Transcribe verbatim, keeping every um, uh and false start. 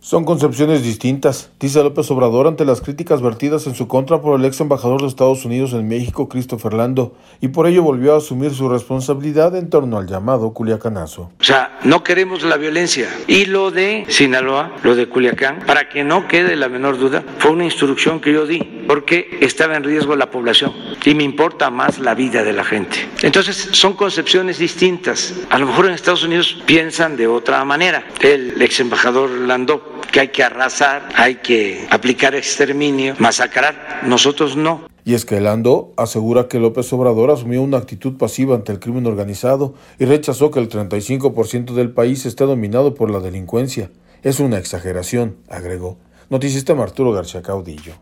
Son concepciones distintas, dice López Obrador ante las críticas vertidas en su contra por el ex embajador de Estados Unidos en México, Christopher Lando, y por ello volvió a asumir su responsabilidad en torno al llamado Culiacanazo. O sea, no queremos la violencia. Y lo de Sinaloa, lo de Culiacán, para que no quede la menor duda, fue una instrucción que yo di, porque estaba en riesgo la población y me importa más la vida de la gente. Entonces, son concepciones distintas. A lo mejor en Estados Unidos piensan de otra manera. El ex embajador Lando, que hay que arrasar, hay que aplicar exterminio, masacrar, nosotros no. Y es que Lando asegura que López Obrador asumió una actitud pasiva ante el crimen organizado y rechazó que el treinta y cinco por ciento del país esté dominado por la delincuencia. Es una exageración, agregó. Noticista Arturo García Caudillo.